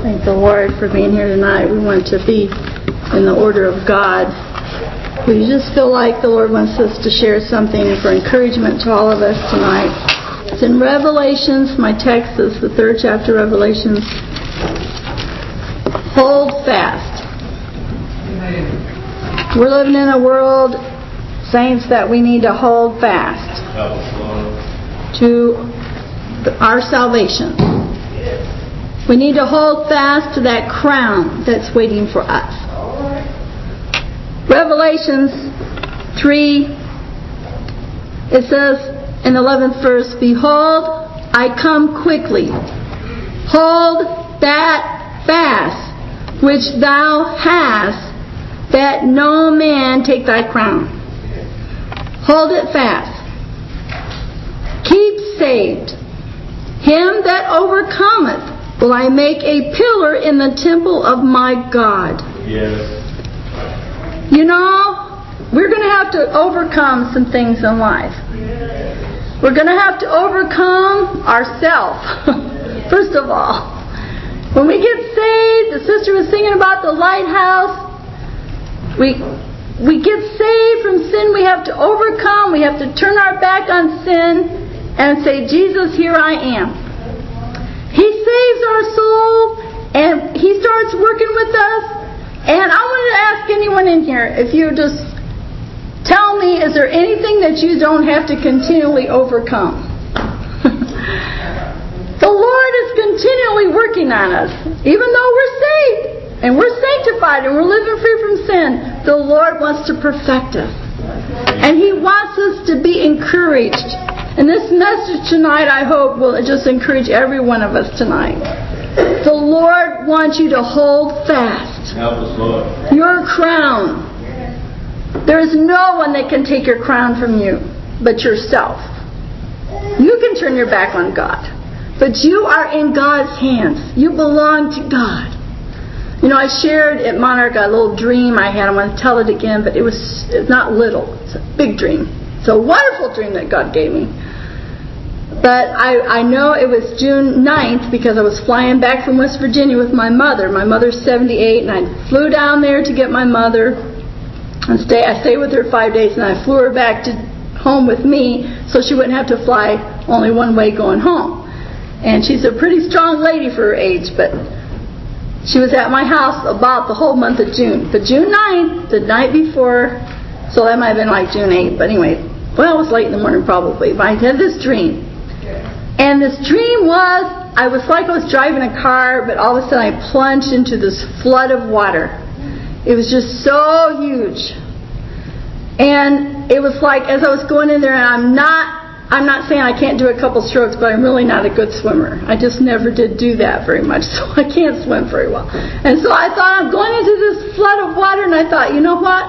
Thank the Lord for being here tonight. We want to be in the order of God. We just feel like the Lord wants us to share something for encouragement to all of us tonight. It's in Revelations. My text is the 3rd chapter of Revelations. Hold fast. We're living in a world, saints, that we need to hold fast to our salvation. We need to hold fast to that crown that's waiting for us. Revelations 3, it says in the 11th verse, "Behold, I come quickly. Hold that fast which thou hast, that no man take thy crown." Hold it fast. Keep saved. Him that overcometh will I make a pillar in the temple of my God. Yes. You know, we're going to have to overcome some things in life. We're going to have to overcome ourselves, first of all. When we get saved, the sister was singing about the lighthouse. We get saved from sin. We have to overcome. We have to turn our back on sin and say, "Jesus, here I am." He saves our soul, and He starts working with us. And I want to ask anyone in here, if you just tell me, is there anything that you don't have to continually overcome? The Lord is continually working on us. Even though we're saved, and we're sanctified, and we're living free from sin, the Lord wants to perfect us. And He wants us to be encouraged. And this message tonight, I hope, will just encourage every one of us tonight. The Lord wants you to hold fast. Help us, Lord. Your crown. There is no one that can take your crown from you but yourself. You can turn your back on God, but you are in God's hands. You belong to God. You know, I shared at Monarch a little dream I had. I want to tell it again, but it's not little. It's a big dream. It's a wonderful dream that God gave me. But I know it was June 9th because I was flying back from West Virginia with my mother. My mother's 78, and I flew down there to get my mother. And I stayed with her 5 days, and I flew her back to home with me so she wouldn't have to fly only one way going home. And she's a pretty strong lady for her age, but she was at my house about the whole month of June. But June 9th, the night before, so that might have been like June 8th, but anyway, well, it was late in the morning probably, but I had this dream. And this dream was, I was driving a car, but all of a sudden I plunged into this flood of water. It was just so huge. And it was like, as I was going in there, and I'm not saying I can't do a couple strokes, but I'm really not a good swimmer. I just never did do that very much, so I can't swim very well. And so I thought, I'm going into this flood of water, and I thought, you know what?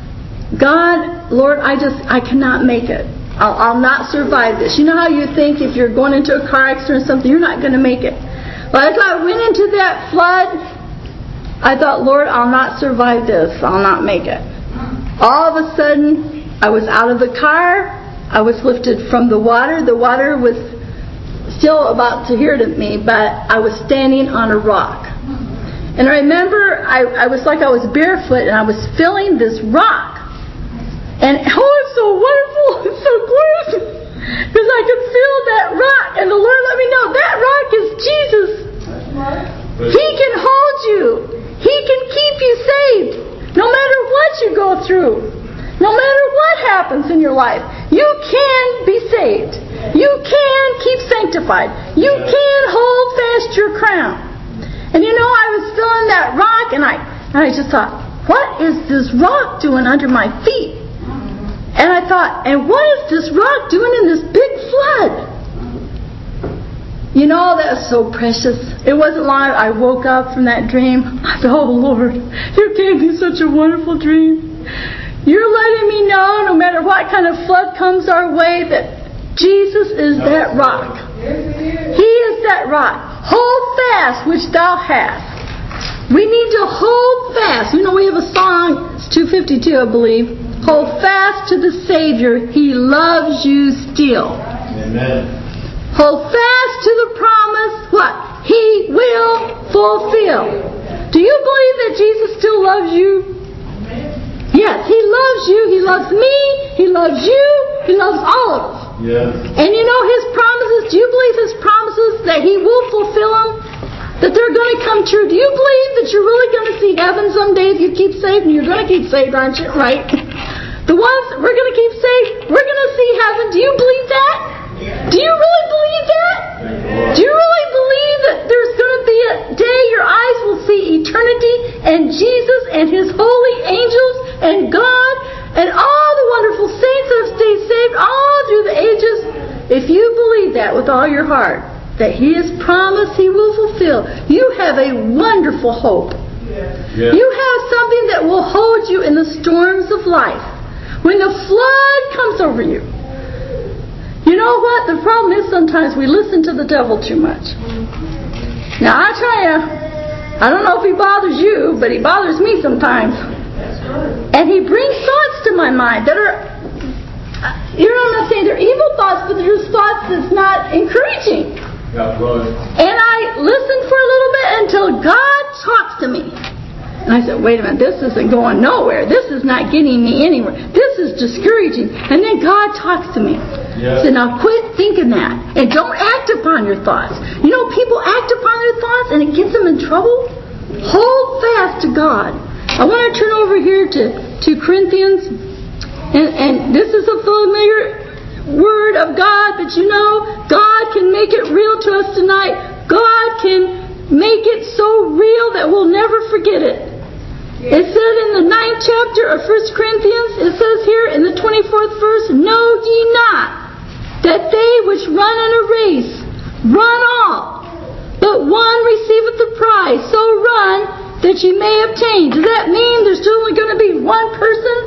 God, Lord, I cannot make it. I'll not survive this. You know how you think if you're going into a car accident or something, you're not going to make it. But as I went into that flood, I thought, Lord, I'll not survive this. I'll not make it. All of a sudden, I was out of the car. I was lifted from the water. The water was still about to here to me, but I was standing on a rock. And I remember I was barefoot, and I was feeling this rock. And oh, it's so wonderful, it's so glorious, because I could feel that rock, and the Lord let me know that rock is Jesus. He can hold you. He can keep you saved, no matter what you go through, no matter what happens in your life. You can be saved. You can keep sanctified. You can hold fast your crown. And you know, I was feeling that rock, and I just thought, what is this rock doing under my feet? And I thought, and what is this rock doing in this big flood? You know, that was so precious. It wasn't long I woke up from that dream. I thought, oh Lord, you gave me such a wonderful dream. You're letting me know, no matter what kind of flood comes our way, that Jesus is that rock. He is that rock. Hold fast which thou hast. We need to hold fast. You know, we have a song, it's 252, I believe. Hold fast to the Savior. He loves you still. Amen. Hold fast to the promise. What? He will fulfill. Do you believe that Jesus still loves you? Yes, He loves you. He loves me. He loves you. He loves all of us. Yes. And you know His promises, do you believe His promises that He will fulfill them? That they're going to come true? Do you believe that you're really going to see heaven someday if you keep saved? And you're going to keep saved, aren't you? Right? The ones that we're going to keep saved, we're going to see heaven. Do you believe that? Do you really believe that? Do you really believe that there's going to be a day your eyes will see eternity and Jesus and His holy angels and God and all the wonderful saints that have stayed saved all through the ages? If you believe that with all your heart, that He has promised He will fulfill, you have a wonderful hope. Yes. You have something that will hold you in the storms of life. When the flood comes over you. You know what? The problem is sometimes we listen to the devil too much. Now I tell you, I don't know if he bothers you, but he bothers me sometimes. And he brings thoughts to my mind that are, you know, I'm not saying they're evil thoughts, but they're thoughts that's not encouraging. And I listen for a little bit until God talks to me. And I said, wait a minute, this isn't going nowhere. This is not getting me anywhere. This is discouraging. And then God talks to me. Yes. So now quit thinking that. And don't act upon your thoughts. You know, people act upon their thoughts and it gets them in trouble. Hold fast to God. I want to turn over here to Corinthians. And this is a familiar word of God, but you know, God can make it real to us tonight. God can make it so real that we'll never forget it. It said in the 9th chapter of 1 Corinthians, it says here in the 24th verse, know ye not that they which run in a race run all, but one receiveth the prize. So run that ye may obtain. Does that mean there's only going to be one person?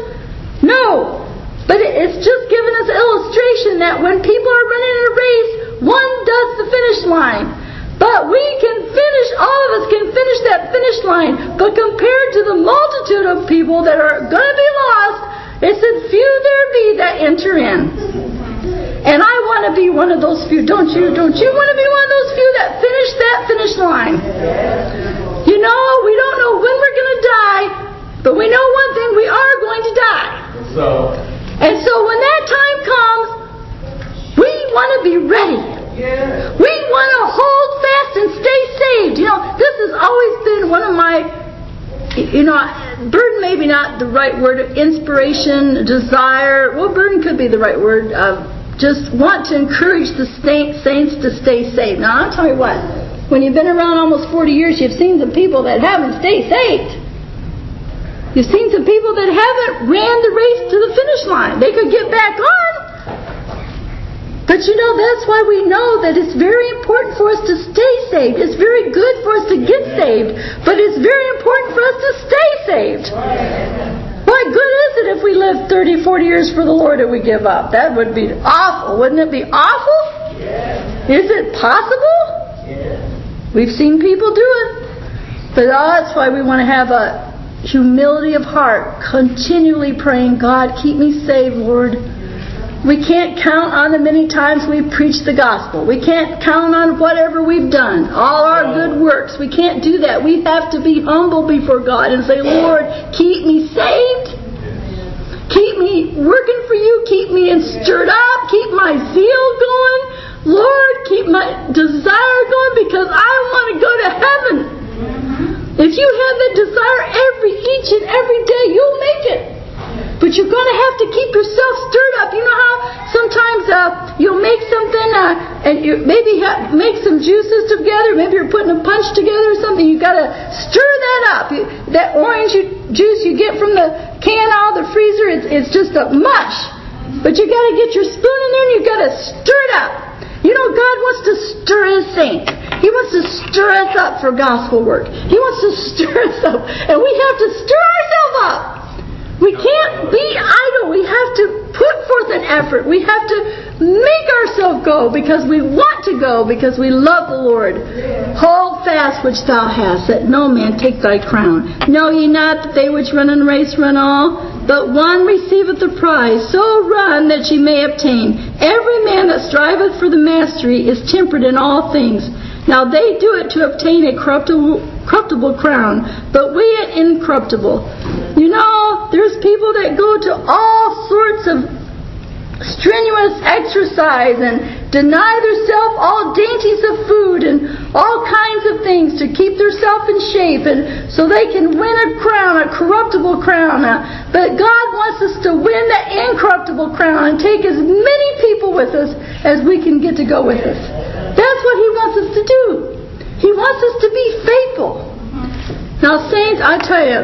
No. But it's just giving us an illustration that when people are running in a race, one does the finish line. But we can finish, all of us can finish that finish line. But compared to the multitude of people that are going to be lost, it said, few there be that enter in. And I want to be one of those few. Don't you? Don't you want to be one of those few that finish that finish line? You know, we don't know when we're going to die, but we know one thing, we are going to die. And so when that time comes, we want to be ready. Yeah. We want to hold fast and stay saved. You know, this has always been one of my, you know, burden maybe not the right word, inspiration, desire. Well, burden could be the right word. Just want to encourage the saints to stay saved. Now, I'll tell you what, when you've been around almost 40 years, you've seen some people that haven't stayed saved. You've seen some people that haven't ran the race to the finish line. They could get back on. But you know, that's why we know that it's very important for us to stay saved. It's very good for us to get saved. But it's very important for us to stay saved. What good is it if we live 30, 40 years for the Lord and we give up? That would be awful. Wouldn't it be awful? Is it possible? We've seen people do it. But that's why we want to have a humility of heart, continually praying, God, keep me saved, Lord. We can't count on the many times we've preached the gospel. We can't count on whatever we've done, all our good works. We can't do that. We have to be humble before God and say, Lord, keep me saved. Keep me working for you. Keep me stirred up. Keep my zeal going. Lord, keep my desire going because I want to go to heaven. If you have that desire each and every day, you'll make it. But you're going to have to keep yourself stirred up. You know how sometimes you'll make something and you maybe make some juices together. Maybe you're putting a punch together or something. You've got to stir that up. That orange juice you get from the can out of the freezer, it's just a mush. But you got to get your spoon in there and you've got to stir it up. You know, God wants to stir His saints. He wants to stir us up for gospel work. He wants to stir us up. And we have to stir ourselves up. We can't be idle. We have to put forth an effort. We have to make ourselves go because we want to go, because we love the Lord. Hold fast which thou hast, that no man take thy crown. Know ye not that they which run in a race run all, but one receiveth the prize. So run that ye may obtain. Every man that striveth for the mastery is temperate in all things. Now they do it to obtain a corruptible crown, but we an incorruptible. You know, there's people that go to all sorts of strenuous exercise and deny themselves all dainties of food and all kinds of things to keep themselves in shape, and so they can win a crown, a corruptible crown. But God wants us to win the incorruptible crown and take as many people with us as we can get to go with us. That's what He wants us to do. He wants us to be faithful. Now, saints, I tell you,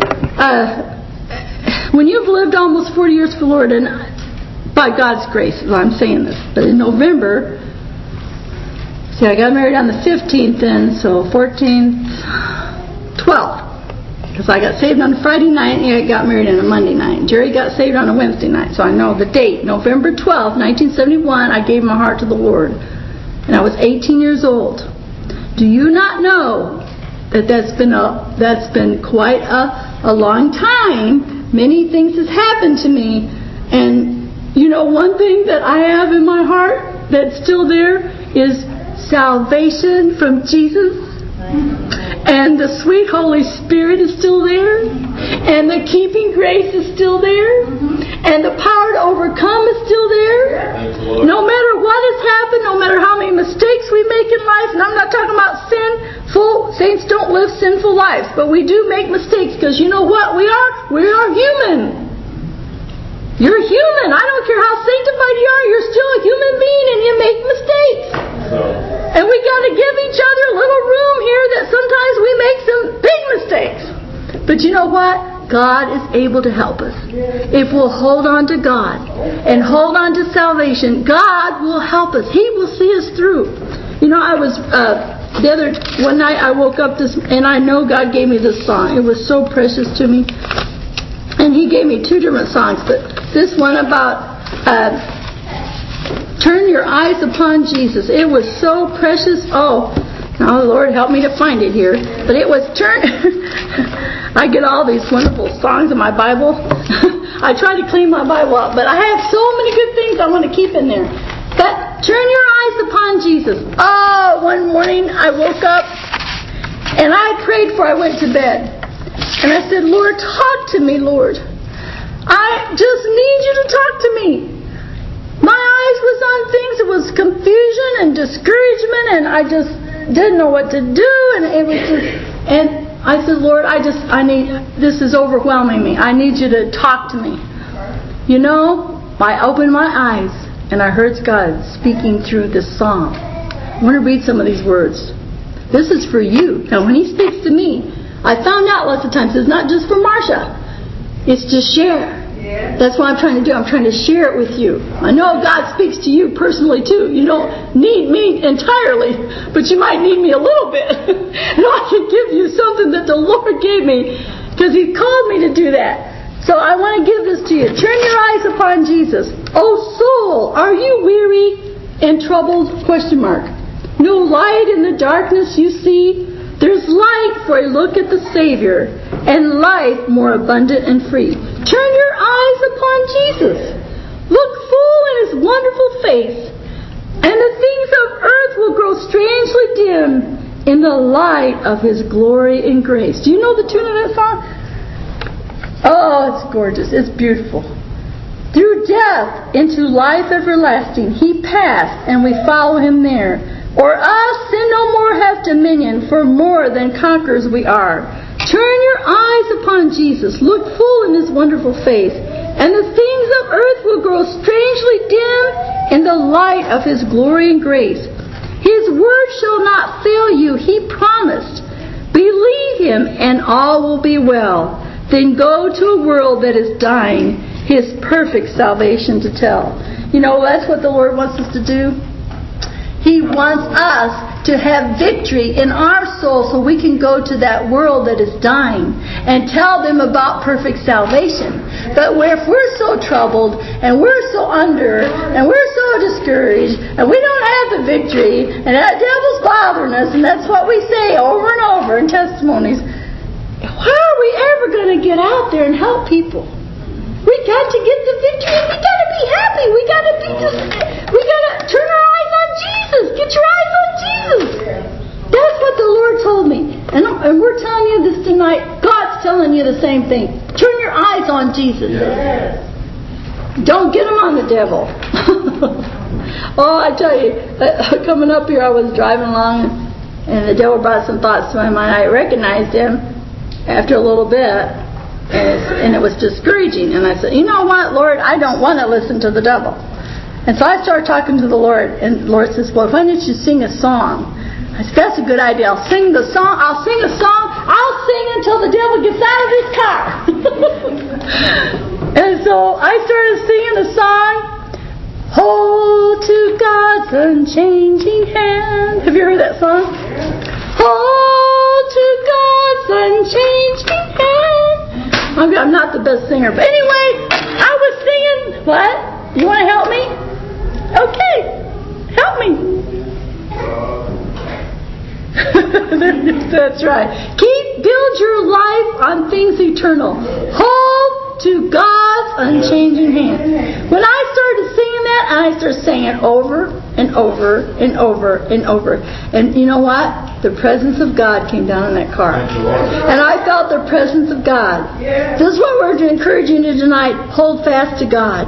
when you've lived almost 40 years for the Lord, and by God's grace, I'm saying this, but in November, see, I got married on the 15th then, so 14th, 12th. Because I got saved on a Friday night and I got married on a Monday night. Jerry got saved on a Wednesday night, so I know the date. November 12th, 1971, I gave my heart to the Lord. And I was 18 years old. Do you not know that that's been quite a long time? Many things has happened to me. And you know, one thing that I have in my heart that's still there is salvation from Jesus. And the sweet Holy Spirit is still there. And the keeping grace is still there. And the power to overcome is still there. No matter what has happened, no matter how many mistakes we make in life, and I'm not talking about sinful, saints don't live sinful lives, but we do make mistakes, because you know what we are? We are human. You're human. I don't care how sanctified you are, you're still a human being and you make mistakes. And we got to give each other a little room here that sometimes we make some big mistakes. But you know what? God is able to help us. If we'll hold on to God and hold on to salvation, God will help us. He will see us through. You know, I was one night I woke up and I know God gave me this song. It was so precious to me. And He gave me two different songs, but this one about turn your eyes upon Jesus. It was so precious. Oh, Lord, help me to find it here. But it was turn. I get all these wonderful songs in my Bible. I try to clean my Bible up, but I have so many good things I want to keep in there. But turn your eyes upon Jesus. Oh, one morning I woke up and I prayed before I went to bed. And I said, Lord, talk to me, Lord. I just need you to talk to me. My eyes was on things. It was confusion and discouragement, and I just didn't know what to do. And it was just, and I said, Lord, this is overwhelming me. I need you to talk to me. You know, I opened my eyes and I heard God speaking through this song. I want to read some of these words. This is for you. Now, when He speaks to me, I found out lots of times it's not just for Marcia. It's to share. Yeah. That's what I'm trying to do. I'm trying to share it with you. I know God speaks to you personally too. You don't need me entirely, but you might need me a little bit. And I can give you something that the Lord gave me, because He called me to do that. So I want to give this to you. Turn your eyes upon Jesus. Oh soul, are you weary and troubled? ? No light in the darkness you see? There's light for a look at the Savior, and life more abundant and free. Turn your eyes upon Jesus. Look full in His wonderful face, and the things of earth will grow strangely dim in the light of His glory and grace. Do you know the tune of that song? Oh, it's gorgeous. It's beautiful. Through death into life everlasting, He passed, and we follow Him there. Or us, sin no more hath dominion, for more than conquerors we are. Turn your eyes upon Jesus, look full in His wonderful face, and the things of earth will grow strangely dim in the light of His glory and grace. His word shall not fail you, He promised. Believe Him, and all will be well. Then go to a world that is dying, His perfect salvation to tell. You know, that's what the Lord wants us to do. He wants us to have victory in our soul so we can go to that world that is dying and tell them about perfect salvation. But if we're so troubled and we're so under and we're so discouraged and we don't have the victory and that devil's bothering us, and that's what we say over and over in testimonies, how are we ever going to get out there and help people? We got to get the victory. We got to be happy. We got to turn our eyes on Jesus. Get your eyes on Jesus. That's what the Lord told me. And we're telling you this tonight. God's telling you the same thing. Turn your eyes on Jesus. Yes. Don't get them on the devil. Oh, I tell you, coming up here, I was driving along, and the devil brought some thoughts to my mind. I recognized him after a little bit, and it was discouraging. And I said, you know what, Lord, I don't want to listen to the devil. And so I started talking to the Lord, and the Lord says, well, why don't you sing a song? I said, that's a good idea. I'll sing a song. I'll sing until the devil gets out of his car. And so I started singing a song, Hold to God's unchanging hand. Have you heard that song? Hold to God's unchanging hand. I'm not the best singer, but anyway, I was singing. What? You want to help me? Okay, help me. That's right. Build your life on things eternal. Hold to God's unchanging hand. When I started singing that, I started saying it over and over and over and over. And you know what? The presence of God came down in that car. And I felt the presence of God. This is what we're encouraging you tonight. Hold fast to God.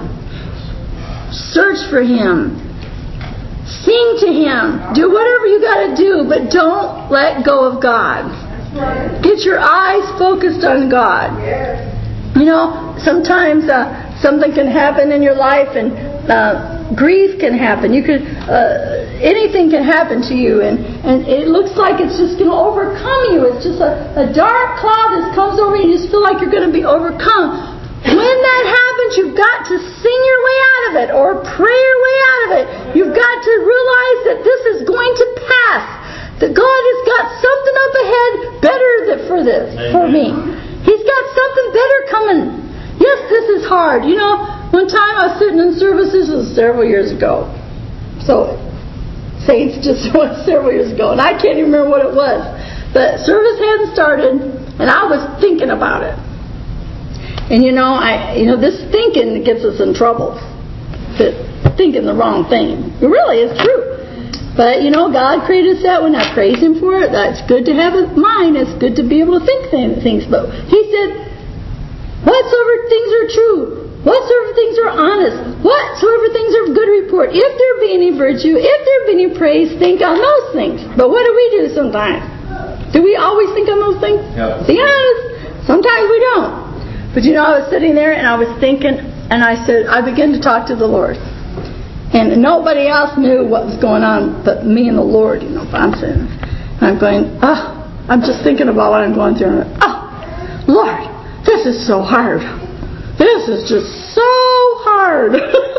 Search for Him. Sing to Him. Do whatever you got to do, but don't let go of God. Get your eyes focused on God. You know, sometimes something can happen in your life, and grief can happen. Anything can happen to you, and it looks like it's just going to overcome you. It's just a dark cloud that comes over you. You just feel like you're going to be overcome. When that happens, you've got to sing your way out of it, or pray your way out of it. You've got to realize that this is going to pass. That God has got something up ahead better for me. He's got something better coming. Yes, this is hard. You know, one time I was sitting in services, it was several years ago. So, saints, just was several years ago, and I can't even remember what it was. But service hadn't started, and I was thinking about it. And this thinking gets us in trouble. Thinking the wrong thing. It really is true. But God created us that way, and I praise Him for it. That's good to have a mind. It's good to be able to think things. But He said, whatsoever things are true, whatsoever things are honest, whatsoever things are of good report, if there be any virtue, if there be any praise, think on those things. But what do we do sometimes? Do we always think on those things? Yeah. Yes. Sometimes we don't. But I was sitting there and I was thinking, and I began to talk to the Lord. And nobody else knew what was going on but me and the Lord, But I'm sitting and I'm going, I'm just thinking about what I'm going through. And Lord, this is so hard. This is just so hard.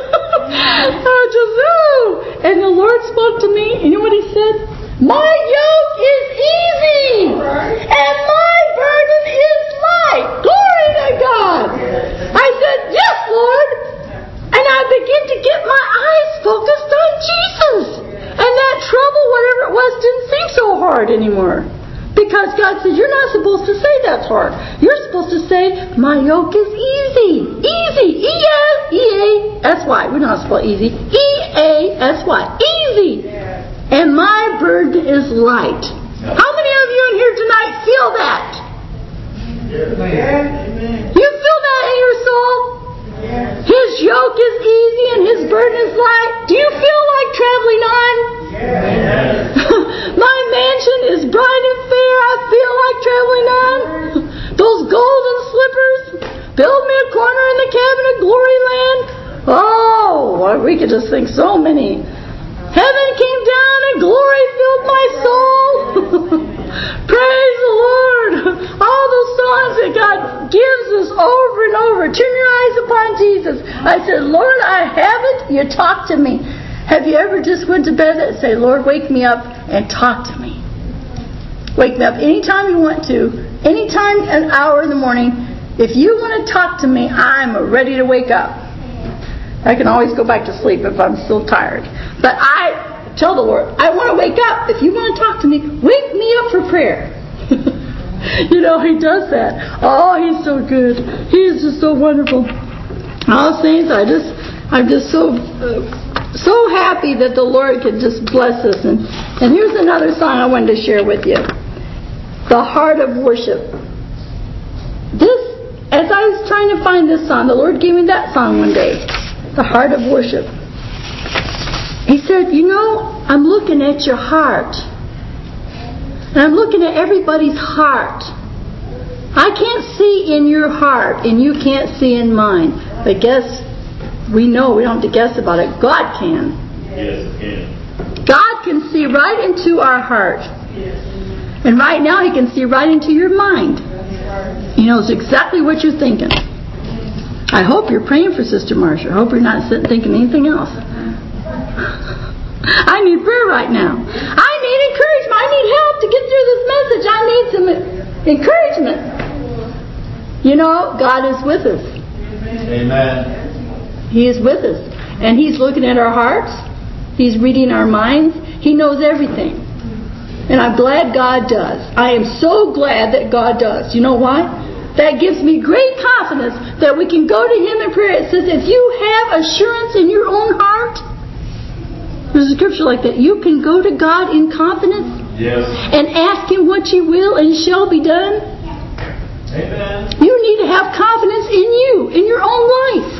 And the Lord spoke to me, and you know what He said? My yoke is easy, and my burden is light. Glory to God. I said, yes, Lord. And I began to get my eyes focused on Jesus. And that trouble, whatever it was, didn't seem so hard anymore. Because God said, you're not supposed to say that's hard. You're supposed to say, my yoke is easy. Easy. E-A-S-Y. We're not supposed to easy. E-A-S-Y. Easy. And my burden is light. How many of you in here tonight feel that? You feel that in your soul? His yoke is easy and His burden is light. Do you feel like traveling on? My mansion is bright and fair. I feel like traveling on. Those golden slippers. Build me a corner in the cabin of glory land. Oh, we could just think so many. Heaven came down and glory filled my soul. Praise the Lord. All those songs that God gives us over and over. Turn your eyes upon Jesus. I said, Lord, I have it. You talk to me. Have you ever just went to bed and say, Lord, wake me up and talk to me. Wake me up anytime you want to. Anytime, an hour in the morning. If you want to talk to me, I'm ready to wake up. I can always go back to sleep if I'm still tired. But I tell the Lord, I want to wake up. If you want to talk to me, wake me up for prayer. He does that. Oh, He's so good. He is just so wonderful. All saints, I'm just so so happy that the Lord could just bless us. And here's another song I wanted to share with you. The Heart of Worship. This, as I was trying to find this song, the Lord gave me that song one day. The Heart of Worship. He said, I'm looking at your heart. And I'm looking at everybody's heart. I can't see in your heart, and you can't see in mine. But we know we don't have to guess about it. God can. Yes, He can. God can see right into our heart. And right now He can see right into your mind. He knows exactly what you're thinking. I hope you're praying for Sister Marcia. I hope you're not sitting thinking anything else. I need prayer right now. I need encouragement. I need help to get through this message. I need some encouragement. God is with us. Amen. He is with us. And He's looking at our hearts. He's reading our minds. He knows everything. And I'm glad God does. I am so glad that God does. You know why? That gives me great confidence that we can go to Him in prayer. It says, if you have assurance in your own heart, there's a scripture like that. You can go to God in confidence. Yes. And ask Him what you will, and it shall be done. Amen. You need to have confidence in you, in your own life.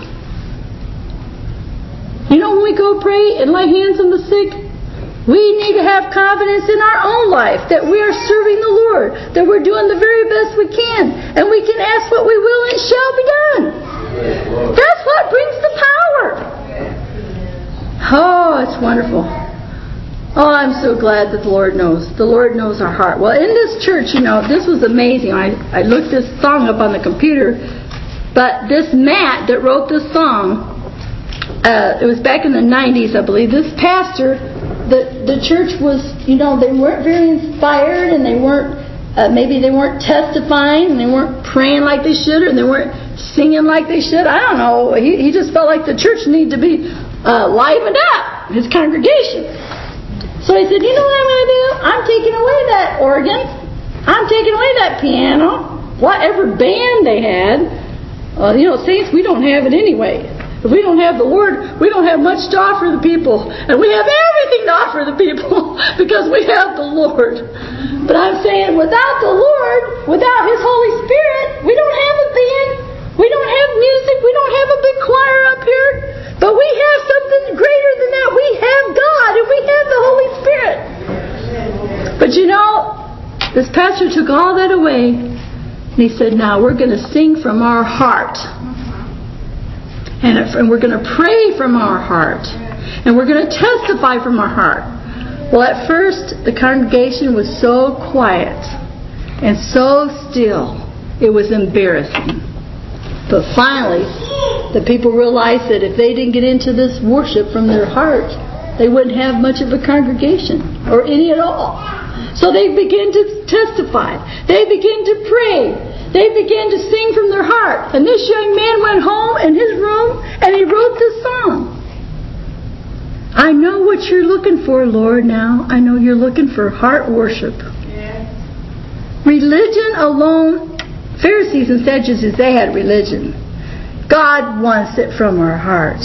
When we go pray and lay hands on the sick, we need to have confidence in our own life that we are serving the Lord, that we're doing the very best we can, and we can ask what we will and it shall be done. That's what brings the power. Oh, it's wonderful. Oh, I'm so glad that the Lord knows. The Lord knows our heart. Well, in this church, this was amazing. I looked this song up on the computer, but this Matt that wrote this song, it was back in the 90s, I believe. This pastor, the church was, they weren't very inspired, and they weren't, maybe they weren't testifying, and they weren't praying like they should, and they weren't singing like they should. I don't know. He just felt like the church needed to be livened up, his congregation. So he said, you know what I'm going to do? I'm taking away that organ. I'm taking away that piano. Whatever band they had. Saints, we don't have it anyway. If we don't have the Lord, we don't have much to offer the people. And we have everything to offer the people because we have the Lord. But I'm saying without the Lord, without His Holy Spirit, we don't have a band. We don't have music. We don't have a big choir up here. But we have something greater than that. We have God and we have the Holy Spirit. But this pastor took all that away. And he said, now we're going to sing from our heart. And we're going to pray from our heart. And we're going to testify from our heart. Well, at first, the congregation was so quiet and so still. It was embarrassing. But finally, the people realized that if they didn't get into this worship from their heart, they wouldn't have much of a congregation, or any at all. So they began to testify. They began to pray. They began to sing from their heart. And this young man went home in his room and he wrote this song. I know what you're looking for, Lord, now. I know you're looking for heart worship. Religion alone, Pharisees and Sadducees, they had religion. God wants it from our heart.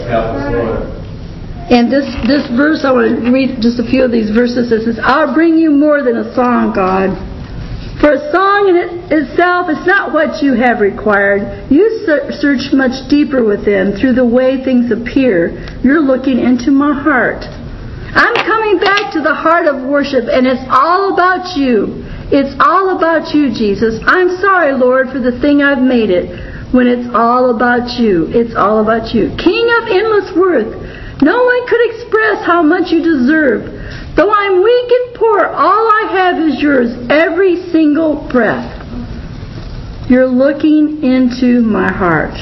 And this verse, I want to read just a few of these verses. It says, I'll bring you more than a song, God. For a song in itself is not what you have required. You search much deeper within through the way things appear. You're looking into my heart. I'm coming back to the heart of worship, and it's all about you. It's all about you, Jesus. I'm sorry, Lord, for the thing I've made it. When it's all about you. It's all about you. King of endless worth. No one could express how much you deserve. Though I'm weak and poor, all I have is yours. Every single breath. You're looking into my heart.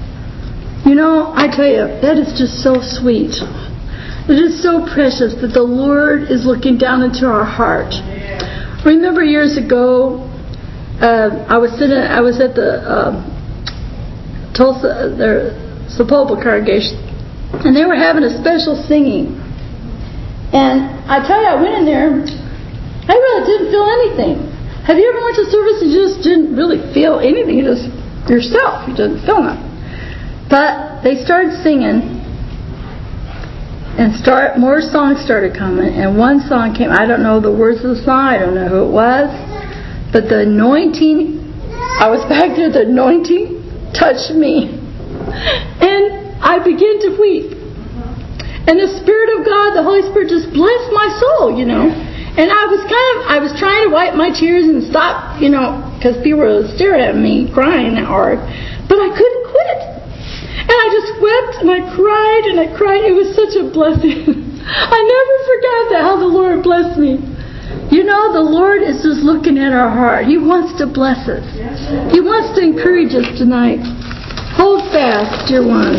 I tell you, that is just so sweet. It is so precious that the Lord is looking down into our heart. Remember years ago, I was at the Tulsa, their Sapulpa congregation, and they were having a special singing. And I tell you, I went in there, I really didn't feel anything. Have you ever went to service and you just didn't really feel anything? You just yourself, you didn't feel nothing. But they started singing, And more songs started coming, and one song came. I don't know the words of the song. I don't know who it was, but the anointing. I was back there. The anointing touched me, and I began to weep. And the Spirit of God, the Holy Spirit, just blessed my soul, And I was trying to wipe my tears and stop, because people were staring at me, crying that hard, but I couldn't quit. And I just wept and I cried and I cried. It was such a blessing. I never forgot that, how the Lord blessed me. The Lord is just looking at our heart. He wants to bless us. He wants to encourage us tonight. Hold fast, dear ones.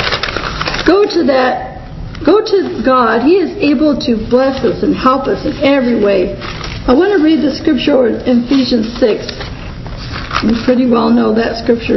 Go to God. He is able to bless us and help us in every way. I want to read the scripture in Ephesians 6. You pretty well know that scripture.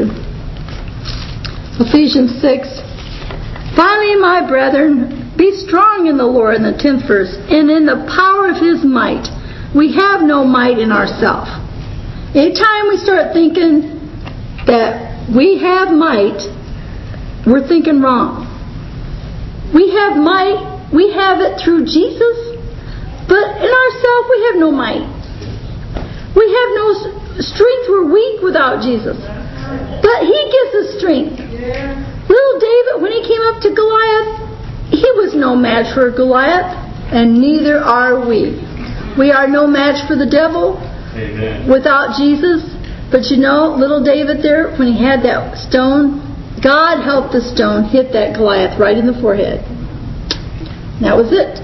Ephesians 6. Finally, my brethren, be strong in the Lord, in the 10th verse, and in the power of His might. We have no might in ourselves. Anytime we start thinking that we have might, we're thinking wrong. We have might, we have it through Jesus, but in ourselves we have no might. We have no strength, we're weak without Jesus. But He gives us strength. Little David, when he came up to Goliath, he was no match for Goliath, and neither are we. We are no match for the devil. Amen. Without Jesus. But little David there, when he had that stone, God helped the stone hit that Goliath right in the forehead. That was it.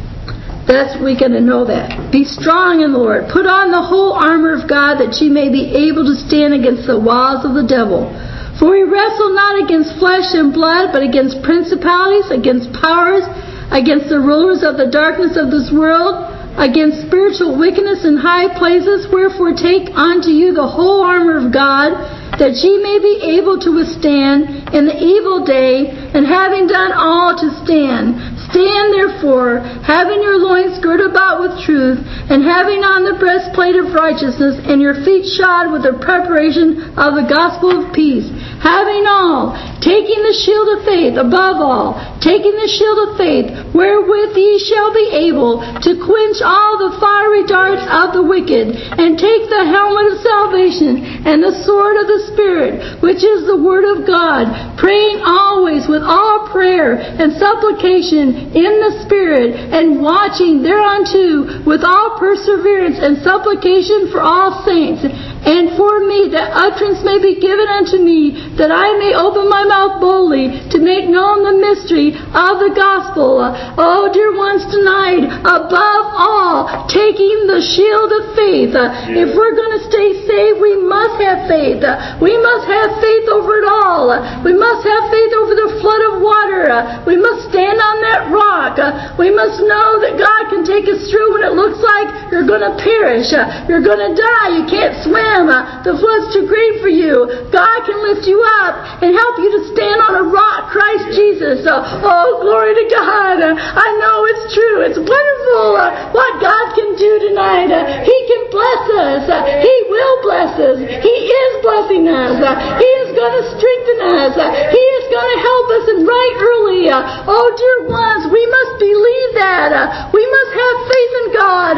We got to know that. Be strong in the Lord. Put on the whole armor of God, that ye may be able to stand against the wiles of the devil. For we wrestle not against flesh and blood, but against principalities, against powers, against the rulers of the darkness of this world, against spiritual wickedness in high places. Wherefore take unto you the whole armor of God, that ye may be able to withstand in the evil day, and having done all to stand. Stand therefore, having your loins girt about with truth, and having on the breastplate of righteousness, and your feet shod with the preparation of the gospel of peace. Having all, taking the shield of faith, above all, taking the shield of faith, wherewith ye shall be able to quench all the fiery darts of the wicked, and take the helmet of salvation, and the sword of the Spirit, which is the word of God, praying always with all prayer and supplication in the Spirit, and watching thereunto with all perseverance and supplication for all saints, and for me, that utterance may be given unto me, that I may open my mouth boldly to make known the mystery of the gospel. Oh, dear ones, tonight, above all, taking the shield of faith. If we're going to stay saved, we must have faith. We must have faith over it all. We must have faith over the flood of water. We must stand on that rock. We must know that God can take us through when it looks like you're going to perish. You're going to die. You can't swim. The flood's too great for you. God can lift you up and help you to stand on a rock, Christ Jesus. Oh, glory to God. I know it's true. It's wonderful what God can do tonight. He can bless us. He will bless us. He is blessing us. He is going to strengthen us. He is going to help us and right early. Oh, dear ones, we must believe that. We must have faith in God.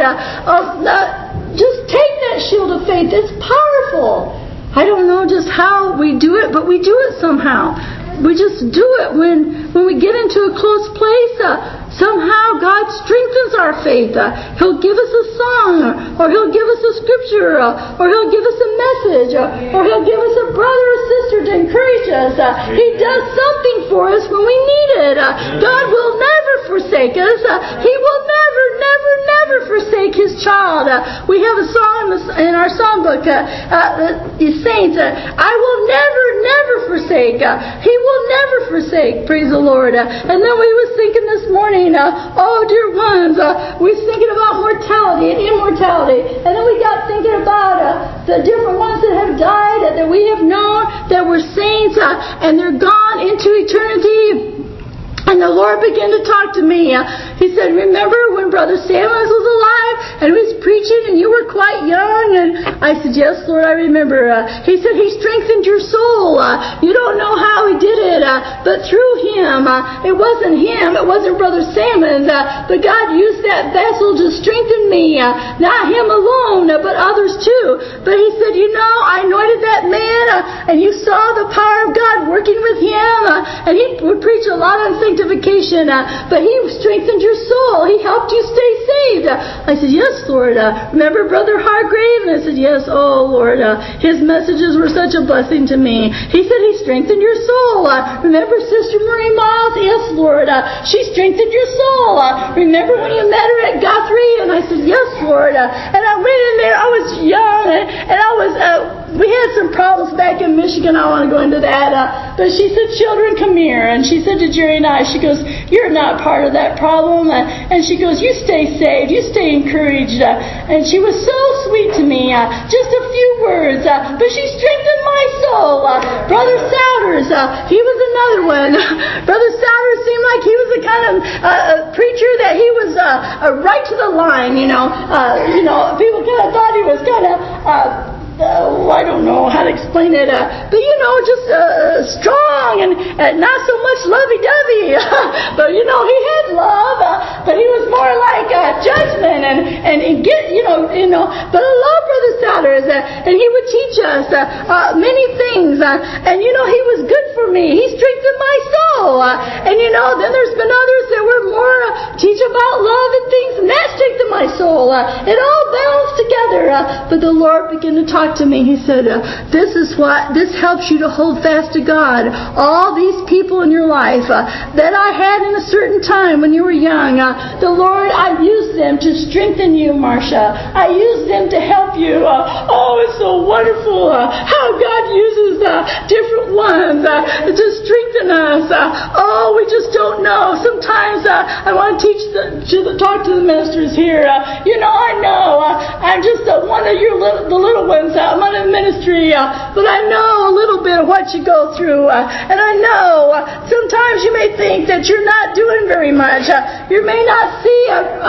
Just take that shield of faith. It's powerful. I don't know just how we do it, but we do it somehow. We just do it when we get into a close place. Somehow God strengthens our faith. He'll give us a song, or He'll give us a scripture, or He'll give us a message, or He'll give us a brother or sister to encourage us. He does something for us when we need it. God will never forsake us. He will never, never, never forsake His child. We have a song in our songbook, the saints, I will never, never forsake. He will never forsake. Praise the Lord. And then we was thinking this morning, oh, dear ones, we was thinking about mortality and immortality. And then we got thinking about the different ones that have died, that we have known, that were saints, and they're gone into eternity. And the Lord began to talk to me. He said, remember when Brother Samuels was alive and he was preaching and you were quite young? And I said, yes, Lord, I remember. He said, he strengthened your soul. You don't know how he did it, but through him. It wasn't him. It wasn't Brother Salmon. But God used that vessel to strengthen me. Not him alone, but others too. But he said, I anointed that man, and you saw the power of God working with him. And he would preach a lot on sanctification. But he strengthened your soul. He helped you stay saved. I said, yes, Lord. Remember Brother Hargrave? And I said, yes, oh, Lord. His messages were such a blessing to me. He said he strengthened your soul. Remember Sister Marie Miles? Yes, Lord. She strengthened your soul. Remember when you met her at Guthrie? And I said, yes, Lord. And I went in there. I was young, and I was... we had some problems back in Michigan. I don't want to go into that. But she said, children, come here. And she said to Jerry and I, she goes, you're not part of that problem. And she goes, you stay saved. You stay encouraged. And she was so sweet to me. Just a few words. But she strengthened my soul. Brother Souders, he was another one. Brother Souders seemed like he was the kind of preacher that he was right to the line, people kind of thought he was kind of... I don't know how to explain it, but just strong and not so much lovey-dovey. But he had love, but he was more like judgment and get But I love Brother Souders, and he would teach us many things, and he was good for me. He strengthened my soul, and then there's been others that were more teach about love and things, and that strengthened my soul. It all balanced together, but the Lord began to talk to me. He said, this helps you to hold fast to God. All these people in your life that I had in a certain time when you were young, the Lord, I used them to strengthen you, Marcia. I used them to help you. It's so wonderful how God uses different ones to strengthen us. We just don't know. Sometimes I want to talk to the ministers here. I know I'm just one of the little ones. I'm not in ministry, but I know a little bit of what you go through, and I know sometimes you may think that you're not doing very much. You may not see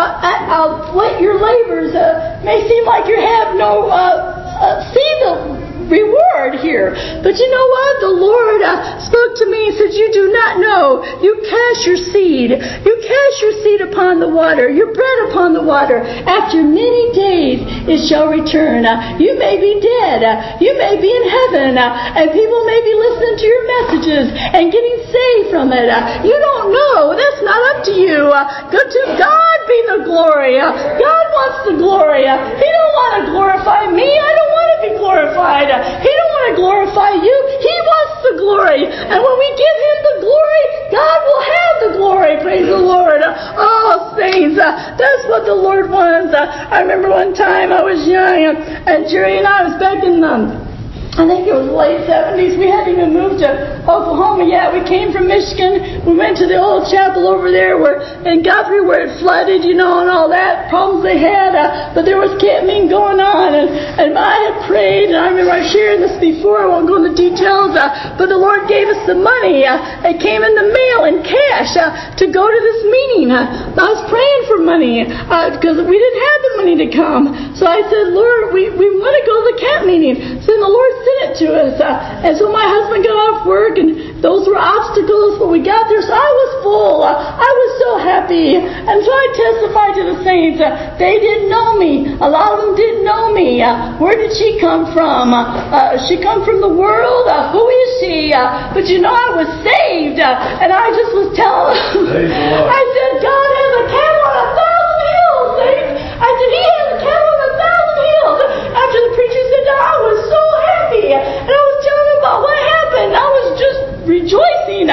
what your labors may seem like you have no see the reward here. But you know what? The Lord spoke to me and said, you do not know. You cast your seed. You cast your seed upon the water, your bread upon the water. After many days it shall return. You may be dead. You may be in heaven. And people may be listening to your messages and getting saved from it. You don't know. That's not up to you. Go to God be the glory. God wants the glory. He don't want to glorify me. I don't want to be glorified. He don't want to glorify you. He wants the glory. And when we give him the glory, God will have the glory. Praise the Lord. Saints, that's what the Lord wants. I remember one time I was young, and Jerry and I was back in I think it was late 70s. We hadn't even moved to Oklahoma yet. We came from Michigan. We went to the old chapel over there in Guthrie where it flooded, and all that problems they had. But there was camp meeting going on, and I had prayed, and I remember I shared this before. I won't go into details, but the Lord gave us some money. It came in the mail in cash to go to this meeting. I was praying for money because we didn't have the money to come. So I said, Lord, we want to go to the camp meeting. So the Lord sent it to us. And so my husband got off work, and those were obstacles, but we got there. So I was full. I was so happy. And so I testified to the saints. They didn't know me. A lot of them didn't know me. Where did she come from? She come from the world? Who is she? But I was saved. And I just was telling them. I said, God has a cattle on 1,000 hills, saints. I said, he has a cattle on 1,000 hills. After the preacher said that, I was so happy. And I was telling them about what happened. I was just rejoicing.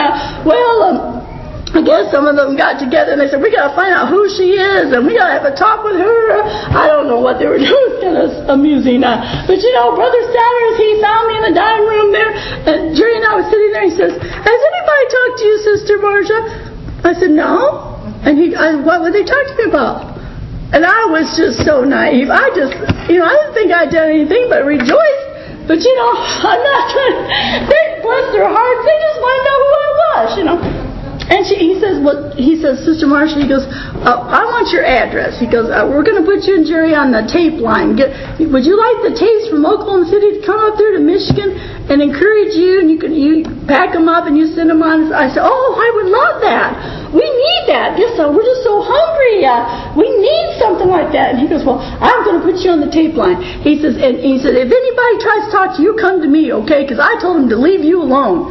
I guess some of them got together and they said, we got to find out who she is, and we got to have a talk with her. I don't know what they were doing. It was kind of amusing. But Brother Souders, he found me in the dining room there, and Jerry and I was sitting there. He says, has anybody talked to you, Sister Marcia? I said, no. And what would they talk to me about? And I was just so naive. I didn't think I'd done anything but rejoice. But I'm not trying. They bless their hearts. They just want to know who I was. And he says, Sister Marcia, he goes, I want your address. He goes, we're going to put you and Jerry on the tape line. Would you like the tapes from Oklahoma City to come up there to Michigan and encourage you? And you pack them up and you send them on. I said, oh, I would love that. We need that. We're just so hungry. We need something like that. And he goes, well, I'm going to put you on the tape line. He said, if anybody tries to talk to you, come to me, okay? Because I told him to leave you alone.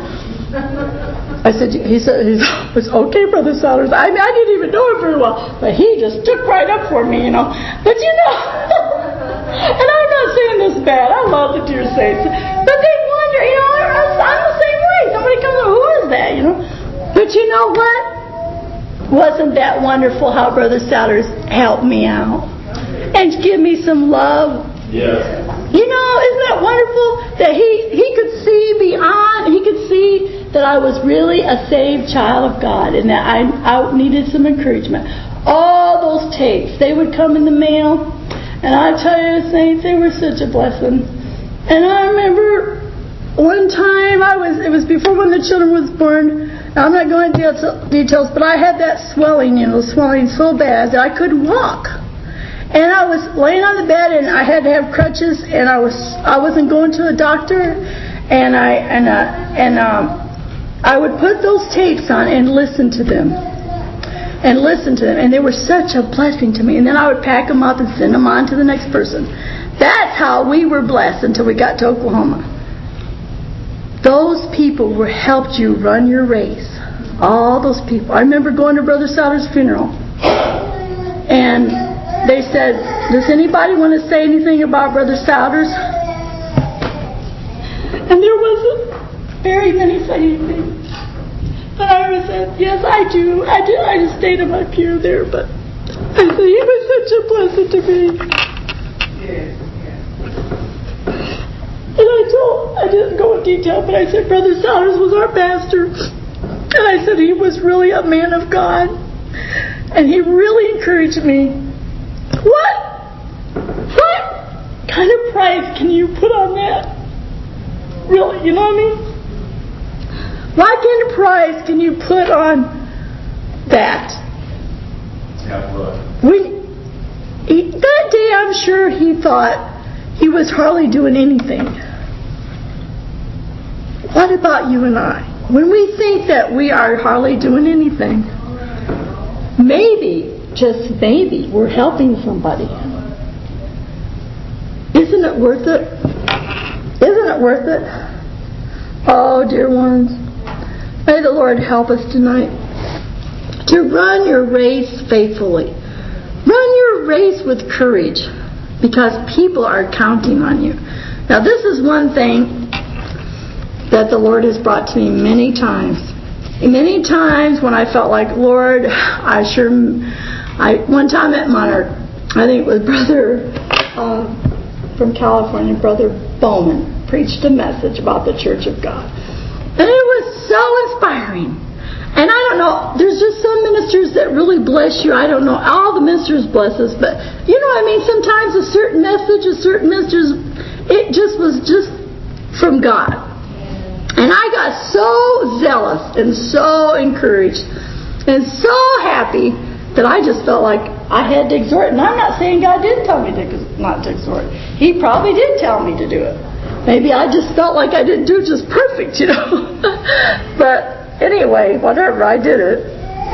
He said, it's okay, Brother Souders. I didn't even know him very well, but he just took right up for me, But and I'm not saying this bad. I love the dear saints, but they wonder, I'm the same way. Somebody comes up, who is that, But you know what? Wasn't that wonderful how Brother Souders helped me out and give me some love? Yes. Isn't that wonderful that he could see beyond, he could see that I was really a saved child of God and that I needed some encouragement. All those tapes, they would come in the mail, and I tell you, saints, they were such a blessing. And I remember one time, it was before one of the children was born. Now, I'm not going into details, but I had that swelling, swelling so bad that I couldn't walk. And I was laying on the bed, and I had to have crutches, and I wasn't going to a doctor, and I would put those tapes on and listen to them, and they were such a blessing to me. And then I would pack them up and send them on to the next person. That's how we were blessed until we got to Oklahoma. Those people helped you run your race. All those people. I remember going to Brother Souders' funeral, and they said, does anybody want to say anything about Brother Souders? And there wasn't very many saying anything. But I said, yes, I do. I just stayed in my pew there, but I said, he was such a blessing to me. Yes. And I didn't go in detail, but I said, Brother Souders was our pastor. And I said, he was really a man of God. And he really encouraged me. What kind of price can you put on that? Really, you know what I mean? What kind of price can you put on that? That day, I'm sure he thought he was hardly doing anything. What about you and I? When we think that we are hardly doing anything, maybe, just maybe, we're helping somebody. Isn't it worth it? Isn't it worth it? Oh, dear ones, may the Lord help us tonight to run your race faithfully. Run your race with courage, because people are counting on you. Now, this is one thing that the Lord has brought to me many times. Many times when I felt like, Lord, one time at Monarch, I think it was Brother from California, Brother Bowman, preached a message about the Church of God. And it was so inspiring. And I don't know, there's just some ministers that really bless you. I don't know, all the ministers bless us, but you know what I mean? Sometimes a certain message, it just was just from God. And I got so zealous and so encouraged and so happy that I just felt like I had to exhort. And I'm not saying God didn't tell me not to exhort. He probably did tell me to do it. Maybe I just felt like I didn't do it just perfect, But anyway, whatever, I did it.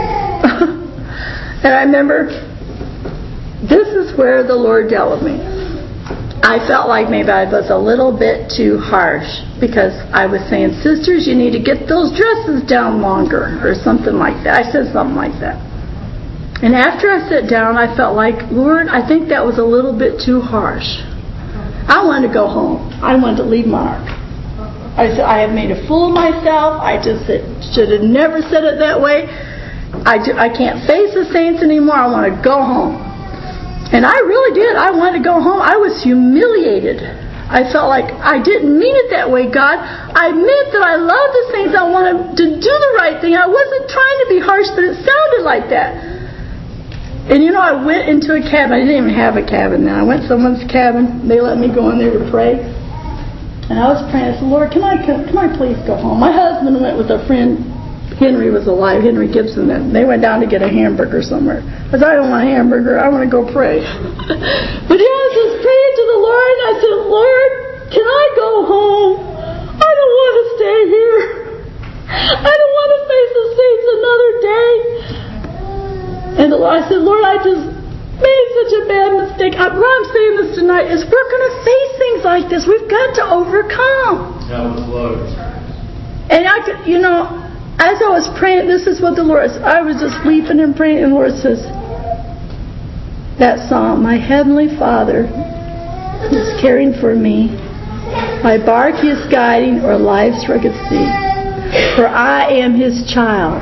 And I remember, this is where the Lord dealt with me. I felt like maybe I was a little bit too harsh, because I was saying, sisters, you need to get those dresses down longer, or something like that. I said something like that. And after I sat down, I felt like, Lord, I think that was a little bit too harsh. I wanted to go home. I wanted to leave Monarch. I said, I have made a fool of myself. I just should have never said it that way. I can't face the saints anymore. I want to go home. And I really did. I wanted to go home. I was humiliated. I felt like I didn't mean it that way, God. I meant that I loved the saints. I wanted to do the right thing. I wasn't trying to be harsh, but it sounded like that. And I went into a cabin. I didn't even have a cabin then. I went to someone's cabin. They let me go in there to pray. And I was praying. I said, Lord, can I please go home? My husband went with a friend Henry was alive, Henry Gibson, and they went down to get a hamburger somewhere. I said, I don't want a hamburger, I want to go pray. But yeah, I was just praying to the Lord, and I said, Lord, can I go home? I don't want to stay here. I don't want to face the saints another day. And I said, Lord, I just made such a bad mistake. Why I'm saying this tonight is we're going to face things like this. We've got to overcome. And as I was praying, this is what the Lord said. I was just weeping and praying, and the Lord says, that song, my Heavenly Father is caring for me. My bark He is guiding o'er life's rugged sea, for I am His child.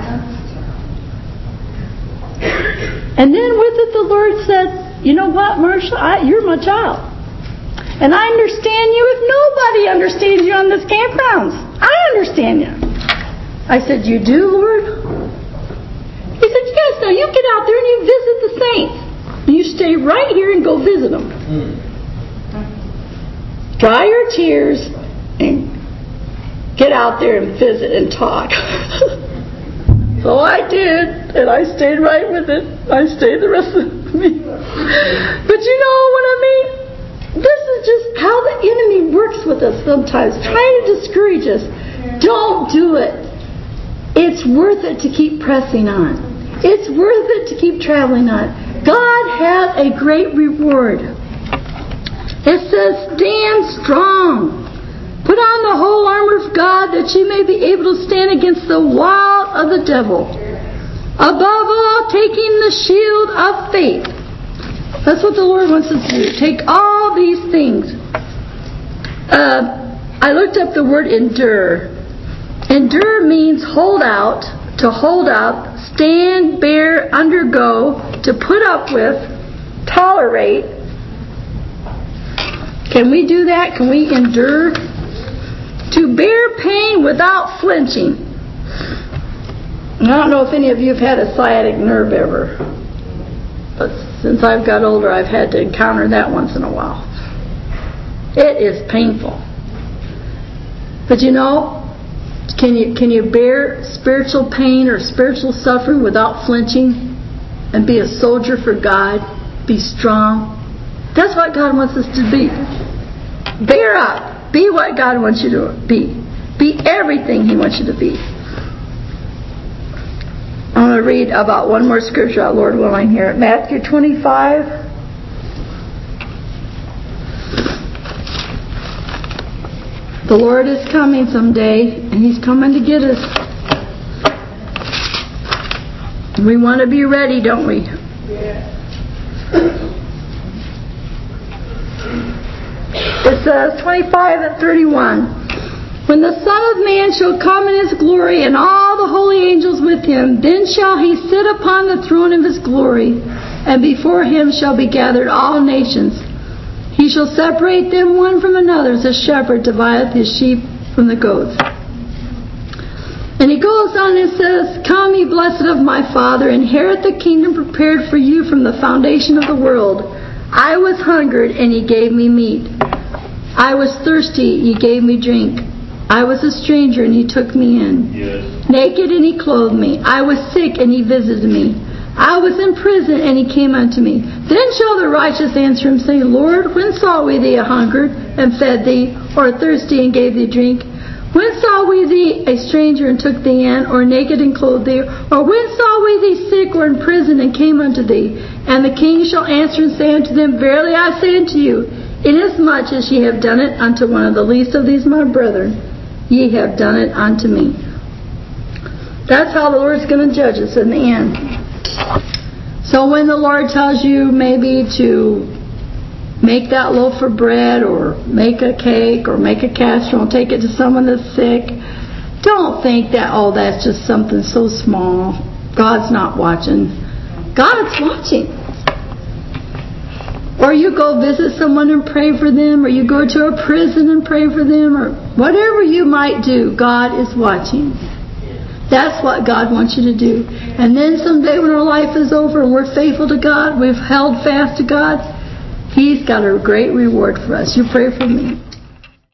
And then with it the Lord said, you know what, Marcia, you're my child. And I understand you if nobody understands you on this campgrounds. I understand you. I said, you do, Lord? He said, yes, now you get out there and you visit the saints. And you stay right here and go visit them. Dry your tears and get out there and visit and talk. So I did, and I stayed right with it. I stayed the rest of the meeting. But you know what I mean? This is just how the enemy works with us sometimes, trying to discourage us. Don't do it. It's worth it to keep pressing on. It's worth it to keep traveling on. God has a great reward. It says, stand strong. Put on the whole armor of God that you may be able to stand against the wiles of the devil. Above all, taking the shield of faith. That's what the Lord wants us to do. Take all these things. I looked up the word endure. Endure means hold out, to hold up, stand, bear, undergo, to put up with, tolerate. Can we do that? Can we endure? To bear pain without flinching. I don't know if any of you have had a sciatic nerve ever. But since I've got older, I've had to encounter that once in a while. It is painful. But can you bear spiritual pain or spiritual suffering without flinching and be a soldier for God? Be strong. That's what God wants us to be. Bear up. Be what God wants you to be. Be everything He wants you to be. I'm going to read about one more scripture, Lord willing, here. Matthew 25. The Lord is coming someday, and He's coming to get us. We want to be ready, don't we? Yes. It says 25 and 31. When the Son of Man shall come in His glory, and all the holy angels with Him, then shall He sit upon the throne of His glory, and before Him shall be gathered all nations. He shall separate them one from another, as a shepherd divideth his sheep from the goats. And He goes on and says, come, ye blessed of my Father, inherit the kingdom prepared for you from the foundation of the world. I was hungered, and Ye gave me meat. I was thirsty, Ye gave me drink. I was a stranger, and Ye took me in. Yes. Naked, and Ye clothed me. I was sick, and Ye visited me. I was in prison, and Ye came unto me. Then shall the righteous answer Him, say, Lord, when saw we Thee a hungered, and fed Thee, or thirsty, and gave Thee drink? When saw we Thee a stranger, and took Thee in, or naked, and clothed Thee? Or when saw we Thee sick, or in prison, and came unto Thee? And the king shall answer and say unto them, verily I say unto you, inasmuch as ye have done it unto one of the least of these my brethren, ye have done it unto me. That's how the Lord's going to judge us in the end. So when the Lord tells you maybe to make that loaf of bread, or make a cake, or make a casserole, and take it to someone that's sick, don't think that, that's just something so small. God's not watching. God's watching. Or you go visit someone and pray for them, or you go to a prison and pray for them, or whatever you might do, God is watching. That's what God wants you to do. And then someday when our life is over and we're faithful to God, we've held fast to God, He's got a great reward for us. You pray for me.